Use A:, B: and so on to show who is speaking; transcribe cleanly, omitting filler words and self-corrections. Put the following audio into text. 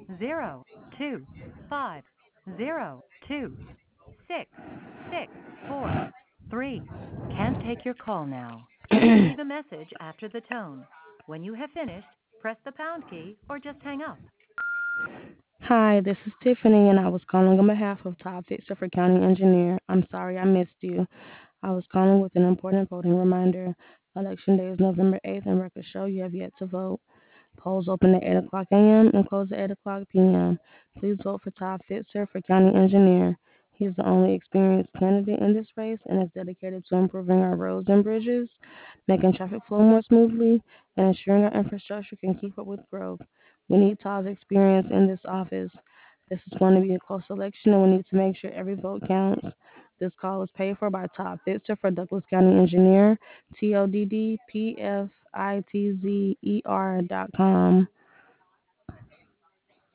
A: 664. Can't take your call now. Please leave a message after the tone. When you have finished, press the pound key or just hang up.
B: Hi, this is Tiffany, and I was calling on behalf of Todd Fitzer for County Engineer. I'm sorry I missed you. I was calling with an important voting reminder. Election Day is November 8th, and records show you have yet to vote. Polls open at 8 o'clock a.m. and close at 8 o'clock p.m. Please vote for Todd Fitzer for County Engineer. He's the only experienced candidate in this race and is dedicated to improving our roads and bridges, making traffic flow more smoothly, and ensuring our infrastructure can keep up with growth. We need Todd's experience in this office. This is going to be a close election, and we need to make sure every vote counts. This call is paid for by Todd Fitzer for Douglas County Engineer, TODDPFITZER.com.